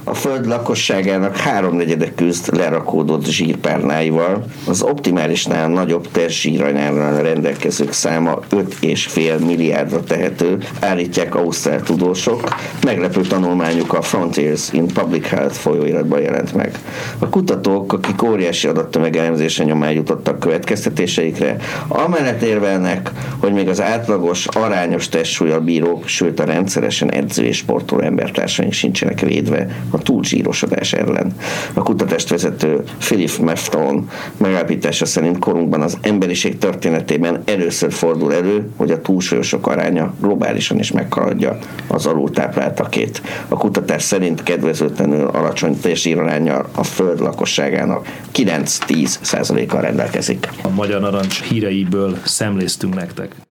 A Föld lakosságának 3/4 küzd lerakódott zsírpárnáival, az optimálisnál nagyobb testzsíranyaggal rendelkezők száma 5,5 milliárdra tehető, állítják ausztrál tudósok. Meglepő tanulmányuk a Frontiers in Public Health folyóiratban jelent meg. A kutatók, akik óriási adattömeg elemzése nyomán jutottak következtetéseikre, amellett érvelnek, hogy még az átlagos, arányos testsúllyal bírók, sőt a rendszeresen edző és sportoló embertársaink sincsenek védve a túlzsírosodás ellen. A kutatást vezető Philip Mefton megállapítása szerint korunkban az emberiség történetében először fordul elő, hogy a túlsúlyosok aránya globálisan is meghaladja az alultápláltakét. A kutatás szerint kedvezőtlenül alacsony testzsíraránnyal a Föld lakosságának 9-10%-kal rendelkezik. A Magyar Narancs híreiből szemléztünk nektek.